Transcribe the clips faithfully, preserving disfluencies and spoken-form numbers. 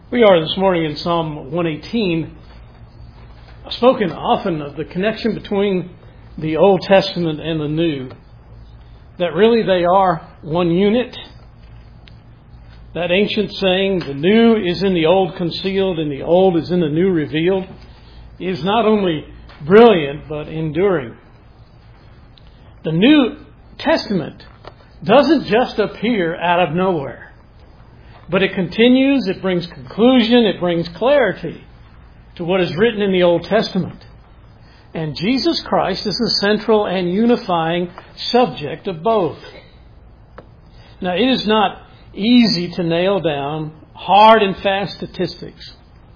We are this morning in Psalm one eighteen. I've spoken often of the connection between the Old Testament and the New. That really they are one unit. That ancient saying, the new is in the old concealed and the old is in the new revealed, is not only brilliant but enduring. The New Testament doesn't just appear out of nowhere. But it continues, it brings conclusion, it brings clarity to what is written in the Old Testament. And Jesus Christ is the central and unifying subject of both. Now, it is not easy to nail down hard and fast statistics.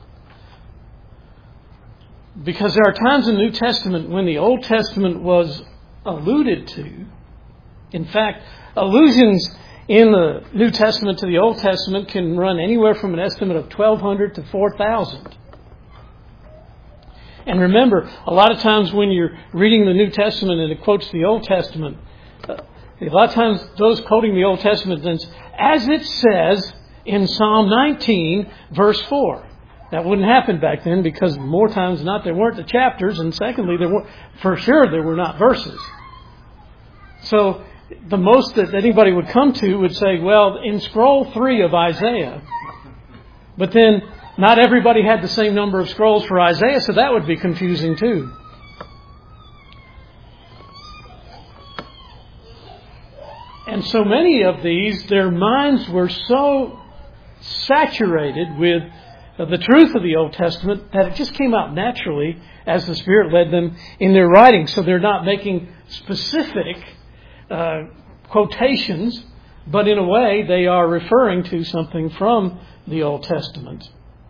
Because there are times in the New Testament when the Old Testament was alluded to. In fact, allusions in the New Testament to the Old Testament can run anywhere from an estimate of twelve hundred to four thousand. And remember, a lot of times when you're reading the New Testament and it quotes the Old Testament, uh, a lot of times those quoting the Old Testament, then, as it says in Psalm nineteen, verse four. That wouldn't happen back then because more times than not there weren't the chapters, and secondly, there were for sure there were not verses. So the most that anybody would come to would say, well, in scroll three of Isaiah, but then not everybody had the same number of scrolls for Isaiah, so that would be confusing too. And so many of these, their minds were so saturated with the truth of the Old Testament that it just came out naturally as the Spirit led them in their writing. So they're not making specific Uh, quotations, but in a way they are referring to something from the Old Testament.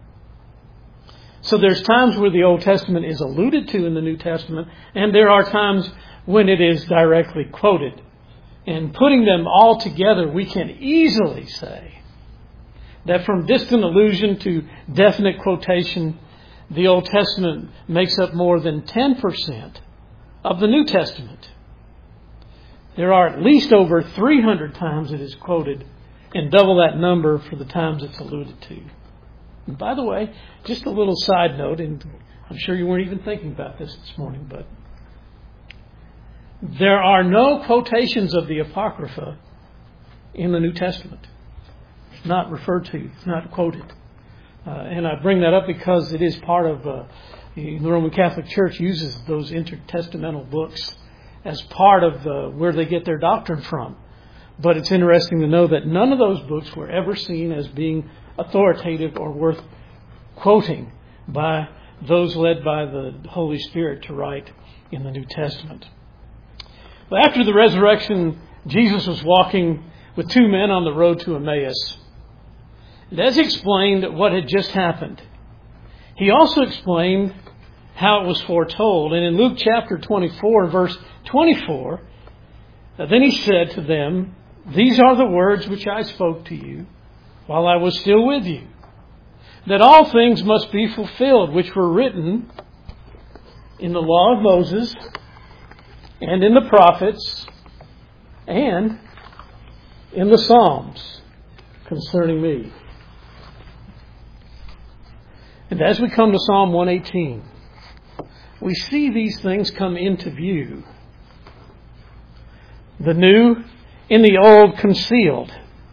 So there's times where the Old Testament is alluded to in the New Testament, and there are times when it is directly quoted. And putting them all together, we can easily say that from distant allusion to definite quotation, the Old Testament makes up more than ten percent of the New Testament. There are at least over three hundred times it is quoted, and double that number for the times it's alluded to. And by the way, just a little side note, and I'm sure you weren't even thinking about this this morning, but there are no quotations of the Apocrypha in the New Testament. It's not referred to. It's not quoted. Uh, and I bring that up because it is part of uh, the Roman Catholic Church uses those intertestamental books as part of the, where they get their doctrine from. But it's interesting to know that none of those books were ever seen as being authoritative or worth quoting by those led by the Holy Spirit to write in the New Testament. But after the resurrection, Jesus was walking with two men on the road to Emmaus. And as he explained what had just happened, he also explained how it was foretold. And in Luke chapter twenty-four, verse twenty-four, then he said to them, "These are the words which I spoke to you while I was still with you, that all things must be fulfilled which were written in the law of Moses and in the prophets and in the Psalms concerning me." And as we come to Psalm one eighteen, we see these things come into view. The new in the old concealed.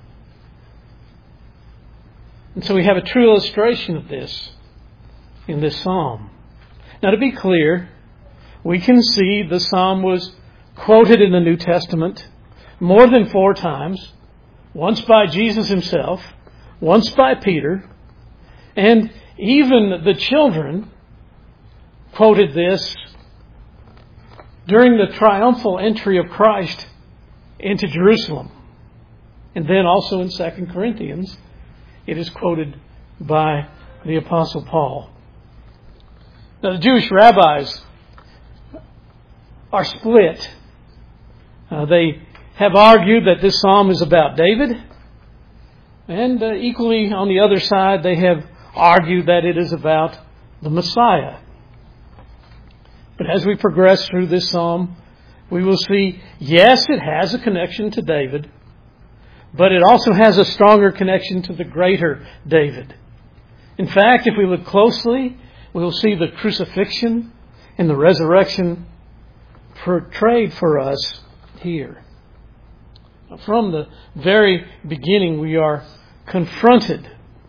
And so we have a true illustration of this in this psalm. Now, to be clear, we can see the psalm was quoted in the New Testament more than four times. Once by Jesus himself, once by Peter, and even the children quoted this during the triumphal entry of Christ into Jerusalem. And then also in Second Corinthians, it is quoted by the Apostle Paul. Now, the Jewish rabbis are split. Uh, they have argued that this psalm is about David. And uh, equally on the other side, they have argued that it is about the Messiah. But as we progress through this psalm, we will see, yes, it has a connection to David, but it also has a stronger connection to the greater David. In fact, if we look closely, we will see the crucifixion and the resurrection portrayed for us here. From the very beginning, we are confronted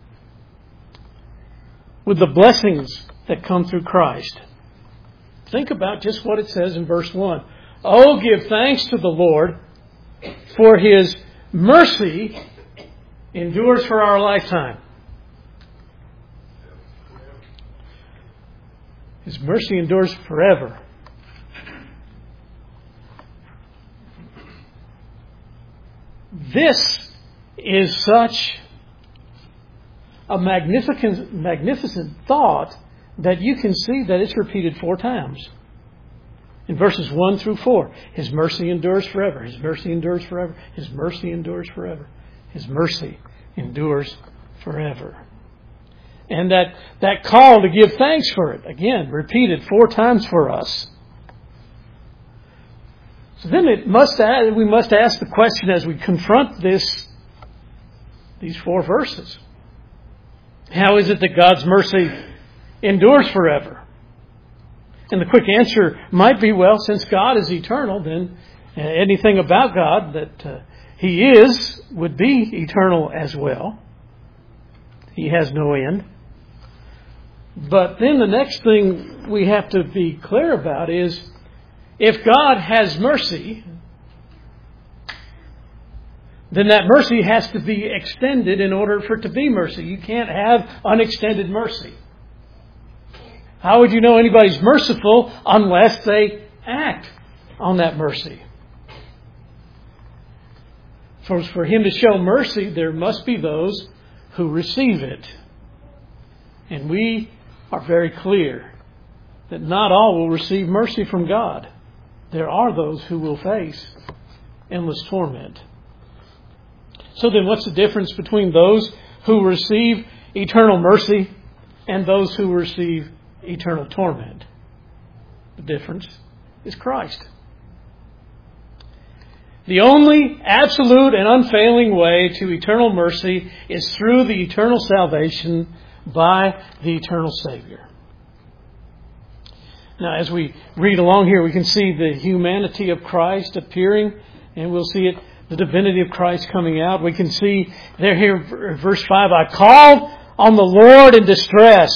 with the blessings that come through Christ. Think about just what it says in verse one. Oh, give thanks to the Lord, for His mercy endures for our lifetime. His mercy endures forever. This is such a magnificent, magnificent thought that you can see that it's repeated four times. In verses one through four, His mercy endures forever. His mercy endures forever. His mercy endures forever. His mercy endures forever. And that, that call to give thanks for it, again, repeated four times for us. So then it must add, we must ask the question as we confront this, these four verses. How is it that God's mercy endures forever? And the quick answer might be, well, since God is eternal, then anything about God that uh, He is would be eternal as well. He has no end. But then the next thing we have to be clear about is, if God has mercy, then that mercy has to be extended in order for it to be mercy. You can't have unextended mercy. How would you know anybody's merciful unless they act on that mercy? For, for Him to show mercy, there must be those who receive it. And we are very clear that not all will receive mercy from God. There are those who will face endless torment. So then what's the difference between those who receive eternal mercy and those who receive eternal torment? The difference is Christ. The only absolute and unfailing way to eternal mercy is through the eternal salvation by the eternal Savior. Now, as we read along here, we can see the humanity of Christ appearing, and we'll see it, the divinity of Christ coming out. We can see there here, verse five, I called on the Lord in distress.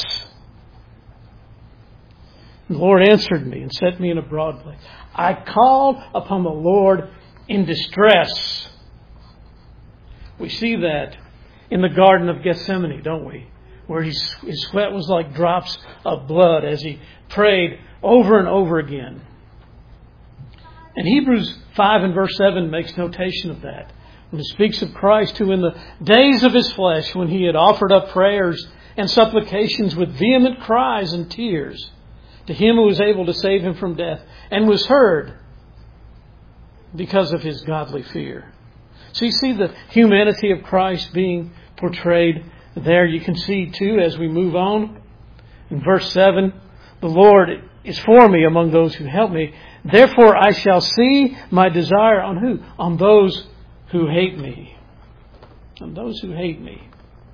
The Lord answered me and set me in a broad place. I called upon the Lord in distress. We see that in the Garden of Gethsemane, don't we? Where his, his sweat was like drops of blood as he prayed over and over again. And Hebrews five and verse seven makes notation of that. When it speaks of Christ, who in the days of His flesh, when He had offered up prayers and supplications with vehement cries and tears to Him who was able to save Him from death, and was heard because of His godly fear. So you see the humanity of Christ being portrayed there. You can see too, as we move on, in verse seven, the Lord is for me among those who help me. Therefore I shall see my desire on who? On those who hate me. On those who hate me.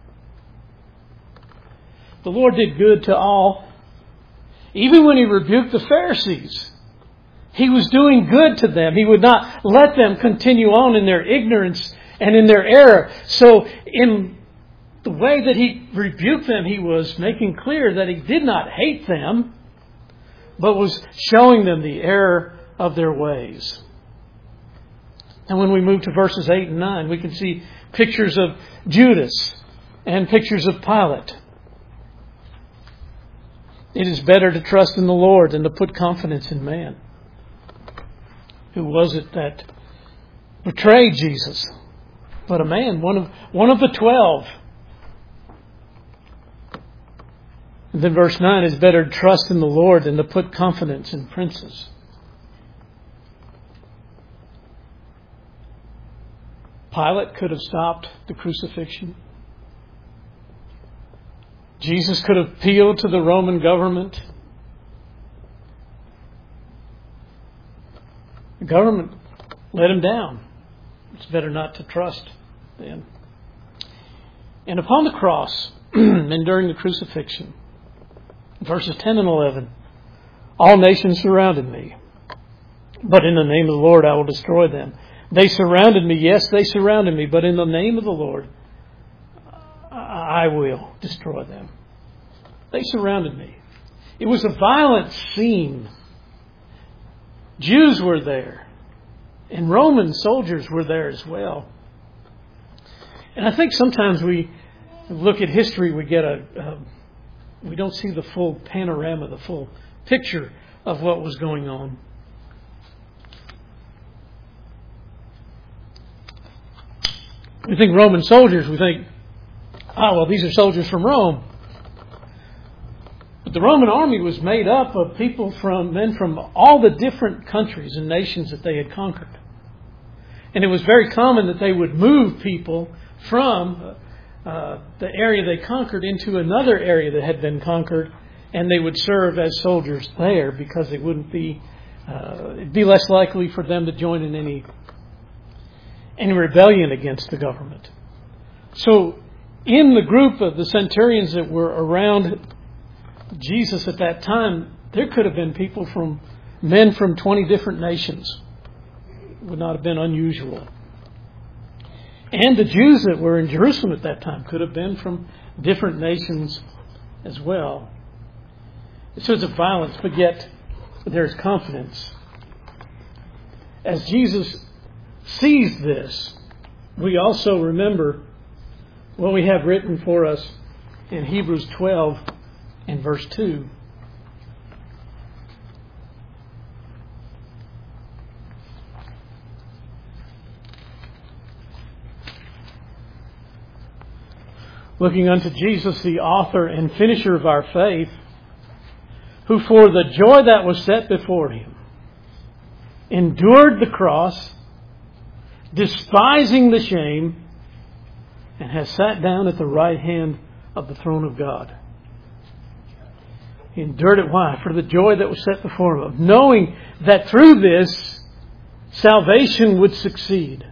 The Lord did good to all. Even when He rebuked the Pharisees, He was doing good to them. He would not let them continue on in their ignorance and in their error. So in the way that He rebuked them, He was making clear that He did not hate them, but was showing them the error of their ways. And when we move to verses eight and nine, we can see pictures of Judas and pictures of Pilate. It is better to trust in the Lord than to put confidence in man. Who was it that betrayed Jesus? But a man, one of one of the twelve. And then verse nine, is better to trust in the Lord than to put confidence in princes. Pilate could have stopped the crucifixion. Jesus could have appealed to the Roman government. The government let Him down. It's better not to trust them. And upon the cross, and during the crucifixion. Verses ten and eleven. All nations surrounded me, but in the name of the Lord I will destroy them. They surrounded me, yes, they surrounded me, but in the name of the Lord I will destroy them. They surrounded me. It was a violent scene. Jews were there, and Roman soldiers were there as well. And I think sometimes we look at history, we get a, a we don't see the full panorama, the full picture of what was going on. We think Roman soldiers, we think, oh, well, these are soldiers from Rome. But the Roman army was made up of people from, men from all the different countries and nations that they had conquered. And it was very common that they would move people from uh, the area they conquered into another area that had been conquered, and they would serve as soldiers there because it wouldn't be, uh, it'd be less likely for them to join in any any rebellion against the government. So in the group of the centurions that were around Jesus at that time, there could have been people from, men from twenty different nations. It would not have been unusual. And the Jews that were in Jerusalem at that time could have been from different nations as well. So it's a violence, but yet there's confidence. As Jesus sees this, we also remember what we have written for us in Hebrews twelve and verse two. Looking unto Jesus, the author and finisher of our faith, who for the joy that was set before him endured the cross, despising the shame, and has sat down at the right hand of the throne of God. He endured it. Why? For the joy that was set before him, knowing that through this salvation would succeed.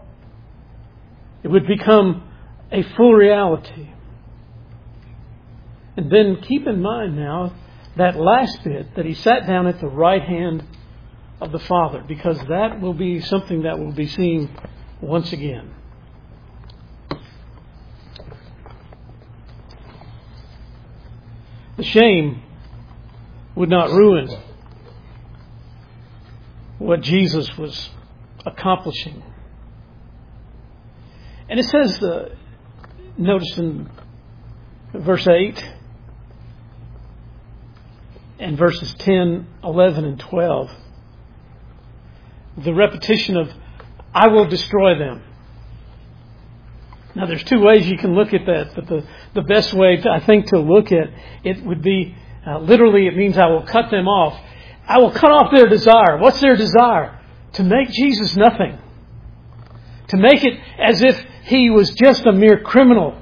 It would become a full reality. And then keep in mind now that last bit, that he sat down at the right hand of the Father, because that will be something that will be seen once again. The shame would not ruin what Jesus was accomplishing. And it says, uh, notice in verse eight and verses ten, eleven, and twelve, the repetition of, I will destroy them. Now there's two ways you can look at that, but the, the best way, to, I think, to look at it would be, uh, literally it means I will cut them off. I will cut off their desire. What's their desire? To make Jesus nothing. To make it as if he was just a mere criminal.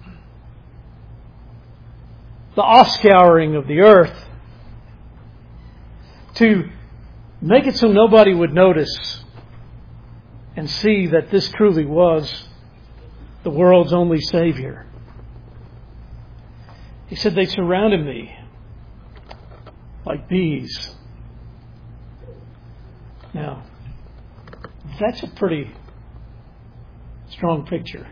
The offscouring of the earth. To make it so nobody would notice and see that this truly was the world's only Savior. He said, they surrounded me like bees. Now, that's a pretty strong picture.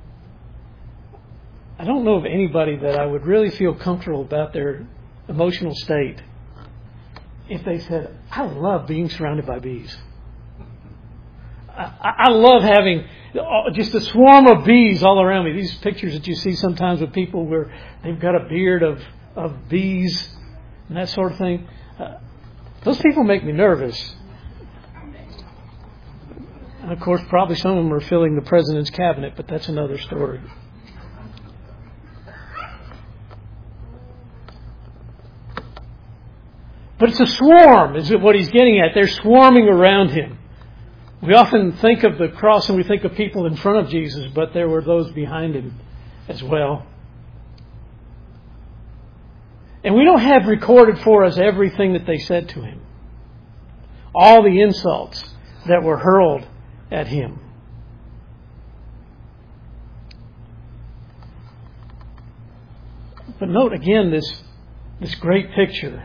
I don't know of anybody that I would really feel comfortable about their emotional state if they said, I love being surrounded by bees. I, I love having just a swarm of bees all around me. These pictures that you see sometimes with people where they've got a beard of, of bees and that sort of thing. Uh, those people make me nervous. And of course, probably some of them are filling the president's cabinet, but that's another story. But it's a swarm, is what he's getting at. They're swarming around him. We often think of the cross and we think of people in front of Jesus, but there were those behind him as well. And we don't have recorded for us everything that they said to him. All the insults that were hurled at him. But note again this, this great picture.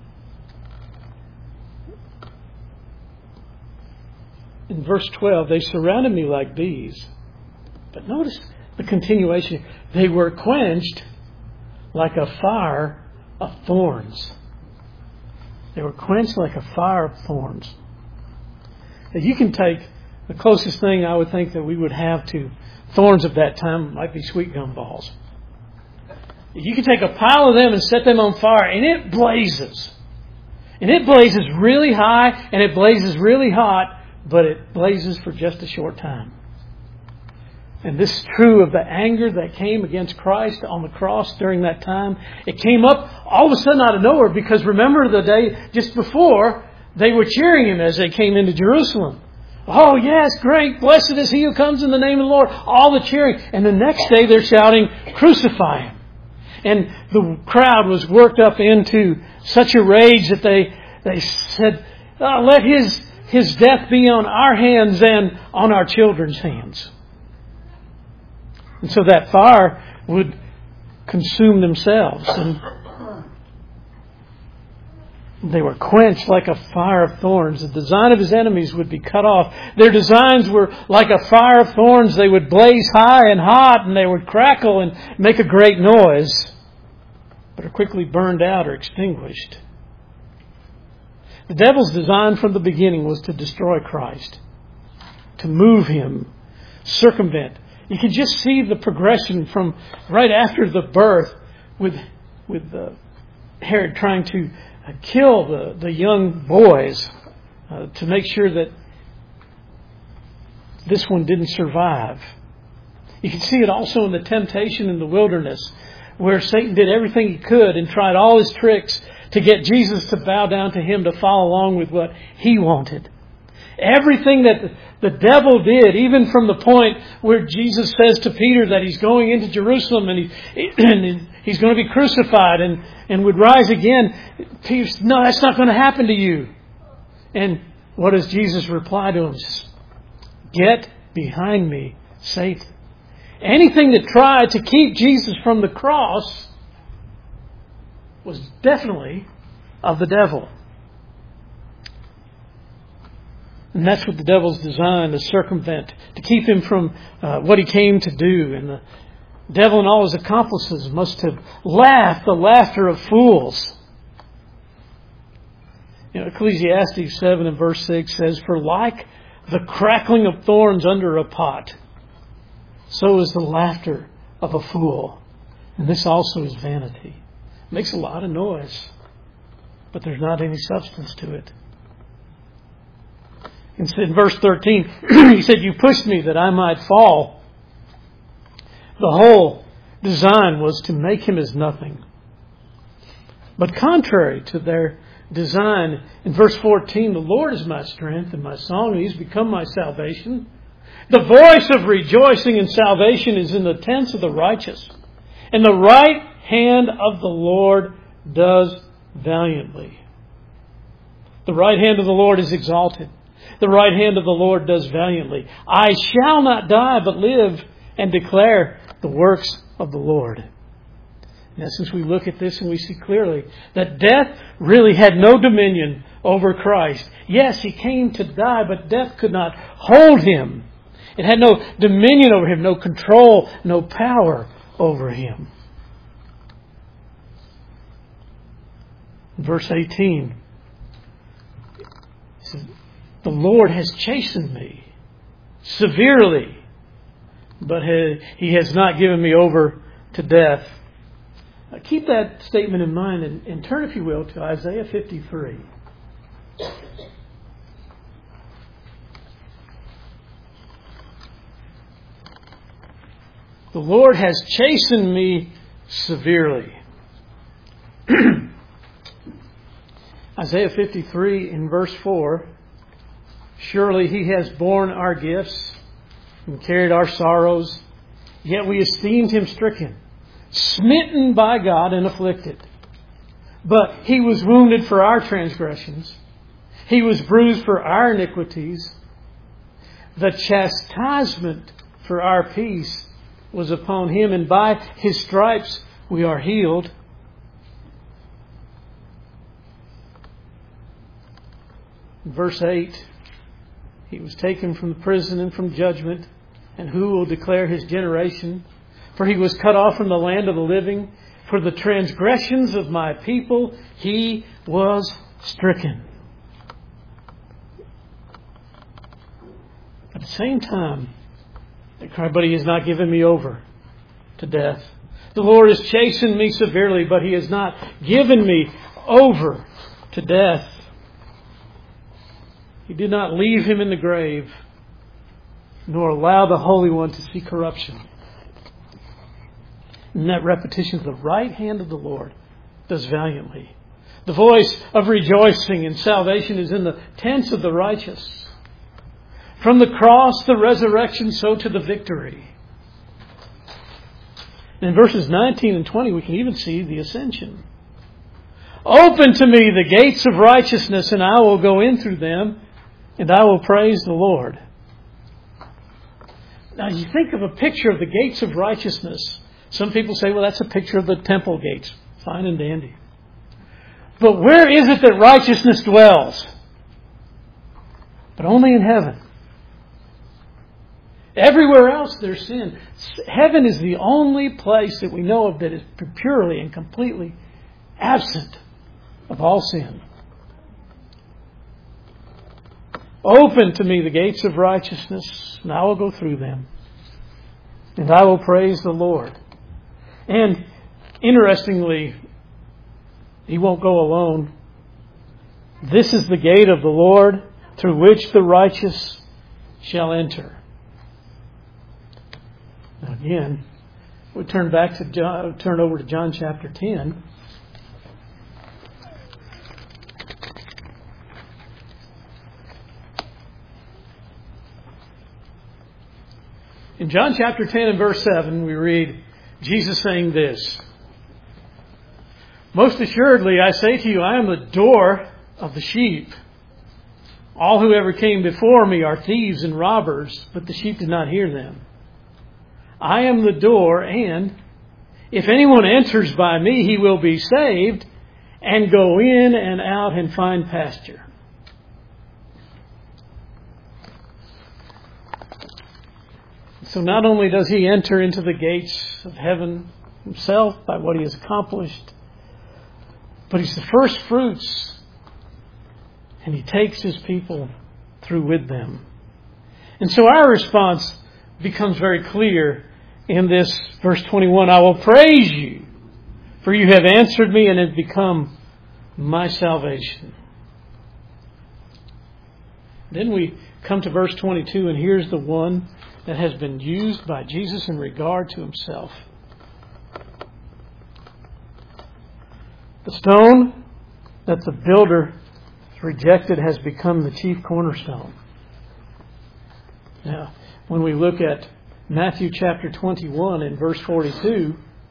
In verse twelve, they surrounded me like bees. But notice the continuation. They were quenched like a fire of thorns. They were quenched like a fire of thorns. Now you can take the closest thing I would think that we would have to thorns of that time might be sweet gum balls. You can take a pile of them and set them on fire, and it blazes. And it blazes really high, and it blazes really hot, but it blazes for just a short time. And this is true of the anger that came against Christ on the cross during that time. It came up all of a sudden out of nowhere, because remember the day just before, they were cheering Him as they came into Jerusalem. Oh yes, great, blessed is He who comes in the name of the Lord. All the cheering. And the next day they're shouting, crucify Him. And the crowd was worked up into such a rage that they they said, oh, let His, his death be on our hands and on our children's hands. And so that fire would consume themselves. And they were quenched like a fire of thorns. The design of His enemies would be cut off. Their designs were like a fire of thorns. They would blaze high and hot, and they would crackle and make a great noise, but are quickly burned out or extinguished. The devil's design from the beginning was to destroy Christ, to move Him, circumvent. You can just see the progression from right after the birth, with with uh, Herod trying to uh, kill the, the young boys uh, to make sure that this one didn't survive. You can see it also in the temptation in the wilderness, where Satan did everything he could and tried all his tricks to get Jesus to bow down to him, to follow along with what he wanted. Everything that the devil did, even from the point where Jesus says to Peter that he's going into Jerusalem and, he, and he's going to be crucified and, and would rise again. Peter said, no, that's not going to happen to you. And what does Jesus reply to him? Get behind me, Satan. Anything that tried to keep Jesus from the cross was definitely of the devil. And that's what the devil's designed, to circumvent, to keep him from uh, what he came to do. And the devil and all his accomplices must have laughed the laughter of fools. You know, Ecclesiastes seven and verse six says, for like the crackling of thorns under a pot, so is the laughter of a fool. And this also is vanity. It makes a lot of noise, but there's not any substance to it. And in verse thirteen, he said, you pushed me that I might fall. The whole design was to make him as nothing. But contrary to their design, in verse fourteen, the Lord is my strength and my song, and He's become my salvation. The voice of rejoicing and salvation is in the tents of the righteous, and the right hand of the Lord does valiantly. The right hand of the Lord is exalted. The right hand of the Lord does valiantly. I shall not die, but live and declare the works of the Lord. In essence, we look at this and we see clearly that death really had no dominion over Christ. Yes, He came to die, but death could not hold Him. It had no dominion over Him, no control, no power over Him. Verse eighteen, it says, the Lord has chastened me severely, but He has not given me over to death. Now keep that statement in mind and, and turn, if you will, to Isaiah fifty-three. The Lord has chastened me severely. Isaiah fifty-three in verse four. Surely He has borne our gifts and carried our sorrows, yet we esteemed Him stricken, smitten by God and afflicted. But He was wounded for our transgressions. He was bruised for our iniquities. The chastisement for our peace was upon Him, and by His stripes we are healed. In verse eight, He was taken from the prison and from judgment, and who will declare His generation? For He was cut off from the land of the living. For the transgressions of my people He was stricken. At the same time, but He has not given me over to death. The Lord has chastened me severely, but He has not given me over to death. He did not leave Him in the grave, nor allow the Holy One to see corruption. And that repetition, the right hand of the Lord does valiantly. The voice of rejoicing and salvation is in the tents of the righteous. From the cross, the resurrection, so to the victory. In verses nineteen and twenty, we can even see the ascension. Open to me the gates of righteousness, and I will go in through them, and I will praise the Lord. Now, you think of a picture of the gates of righteousness. Some people say, well, that's a picture of the temple gates. Fine and dandy. But where is it that righteousness dwells? But only in heaven. Everywhere else there's sin. Heaven is the only place that we know of that is purely and completely absent of all sin. Open to me the gates of righteousness, and I will go through them. And I will praise the Lord. And interestingly, He won't go alone. This is the gate of the Lord through which the righteous shall enter. Now again, we turn back to John, turn over to John chapter ten. In John chapter ten and verse seven, we read Jesus saying this: Most assuredly, I say to you, I am the door of the sheep. All who ever came before me are thieves and robbers, but the sheep did not hear them. I am the door, and if anyone enters by me, he will be saved and go in and out and find pasture. So not only does He enter into the gates of heaven Himself by what He has accomplished, but He's the first fruits, and He takes His people through with them. And so our response becomes very clear in this verse twenty-one. I will praise you, for you have answered me and have become my salvation. Then we come to verse twenty-two, and here's the one that has been used by Jesus in regard to Himself. The stone that the builder rejected has become the chief cornerstone. Now, when we look at Matthew chapter twenty-one and verse forty-two,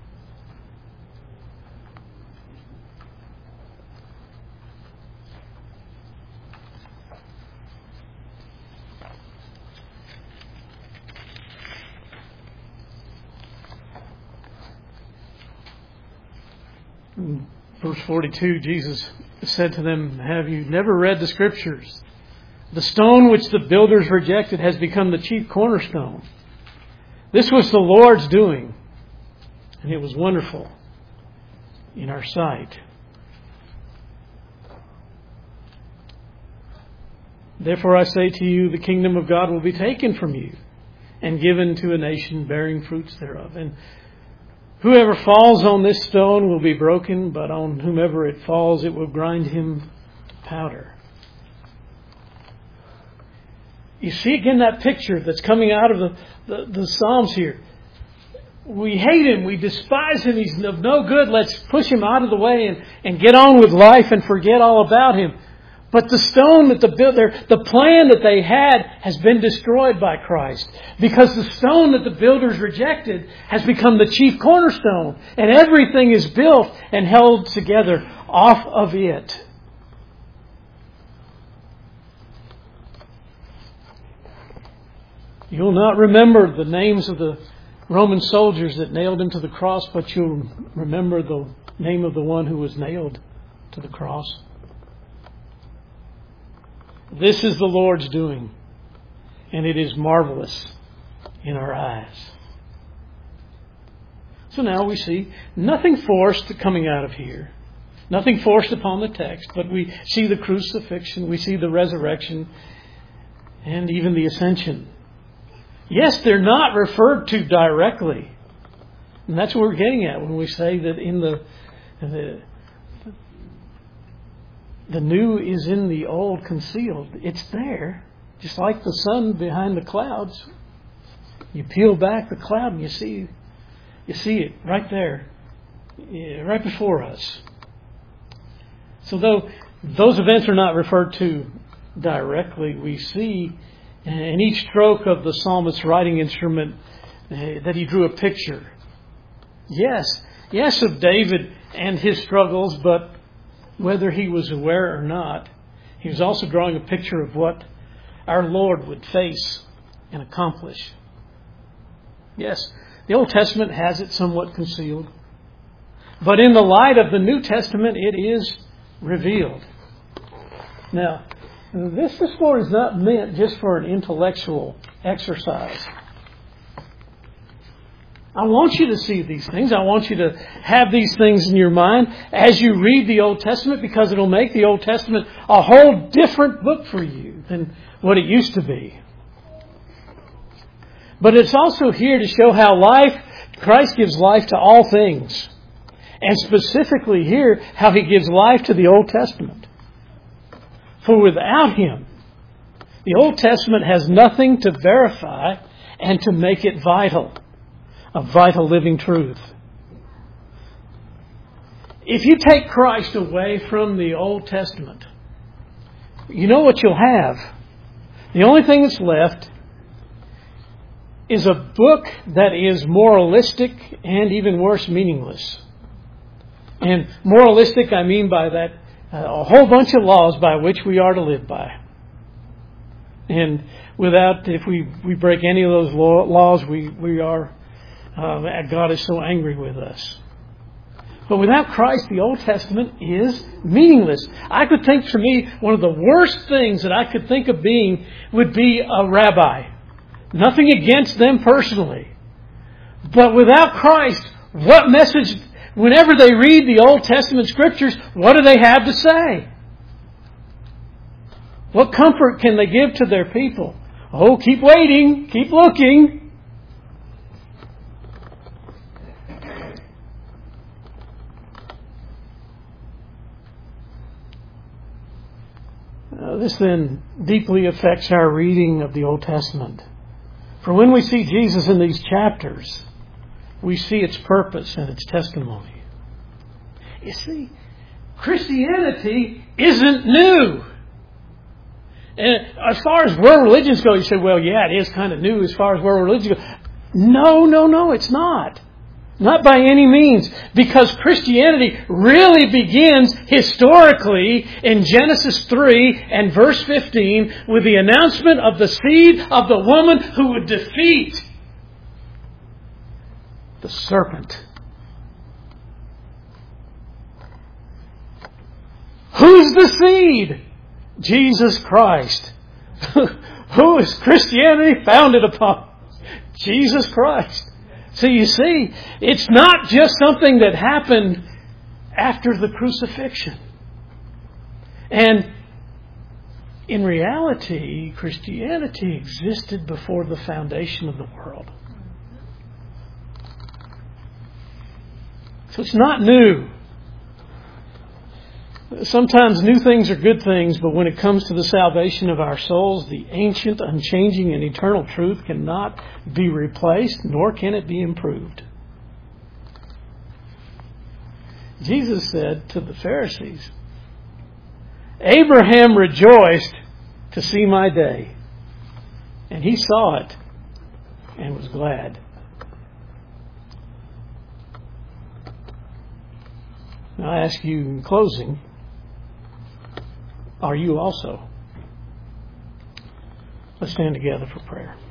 in verse forty-two, Jesus said to them, have you never read the Scriptures? The stone which the builders rejected has become the chief cornerstone. This was the Lord's doing, and it was wonderful in our sight. Therefore I say to you, the kingdom of God will be taken from you and given to a nation bearing fruits thereof. And whoever falls on this stone will be broken, but on whomever it falls, it will grind him to powder. You see again that picture that's coming out of the, the, the Psalms here. We hate him. We despise him. He's of no good. Let's push him out of the way and, and get on with life and forget all about him. But the stone that the builder, the plan that they had has been destroyed by Christ. Because the stone that the builders rejected has become the chief cornerstone. And everything is built and held together off of it. You'll not remember the names of the Roman soldiers that nailed him to the cross, but you'll remember the name of the one who was nailed to the cross. This is the Lord's doing, and it is marvelous in our eyes. So now we see nothing forced coming out of here. Nothing forced upon the text, but we see the crucifixion, we see the resurrection, and even the ascension. Yes, they're not referred to directly. And that's what we're getting at when we say that in the the, the new is in the old concealed. It's there. Just like the sun behind the clouds. You peel back the cloud and you see you see it right there. Right before us. So though those events are not referred to directly, we see in each stroke of the psalmist's writing instrument that he drew a picture. Yes, yes of David and his struggles, but whether he was aware or not, he was also drawing a picture of what our Lord would face and accomplish. Yes, the Old Testament has it somewhat concealed, but in the light of the New Testament, it is revealed. Now, this this Lord is not meant just for an intellectual exercise. I want you to see these things. I want you to have these things in your mind as you read the Old Testament, because it'll make the Old Testament a whole different book for you than what it used to be. But it's also here to show how life, Christ gives life to all things. And specifically here, how He gives life to the Old Testament. For without Him, the Old Testament has nothing to verify and to make it vital. A vital living truth. If you take Christ away from the Old Testament, you know what you'll have. The only thing that's left is a book that is moralistic and even worse, meaningless. And moralistic, I mean by that uh, a whole bunch of laws by which we are to live by. And without, if we, we break any of those law, laws, we, we are, uh, God is so angry with us. But without Christ, the Old Testament is meaningless. I could think, for me, one of the worst things that I could think of being would be a rabbi. Nothing against them personally. But without Christ, what message, whenever they read the Old Testament Scriptures, what do they have to say? What comfort can they give to their people? Oh, keep waiting, keep looking. Uh, this then deeply affects our reading of the Old Testament. For when we see Jesus in these chapters, we see its purpose and its testimony. You see, Christianity isn't new. And as far as world religions go, you say, well, yeah, it is kind of new as far as world religions go. No, no, no, it's not. Not by any means. Because Christianity really begins historically in Genesis three and verse fifteen with the announcement of the seed of the woman who would defeat the serpent. Who's the seed? Jesus Christ. Who is Christianity founded upon? Jesus Christ. So you see, it's not just something that happened after the crucifixion. And in reality, Christianity existed before the foundation of the world. So it's not new. Sometimes new things are good things, but when it comes to the salvation of our souls, the ancient, unchanging, and eternal truth cannot be replaced, nor can it be improved. Jesus said to the Pharisees, Abraham rejoiced to see my day, and he saw it and was glad. Now I ask you in closing, are you also? Let's stand together for prayer.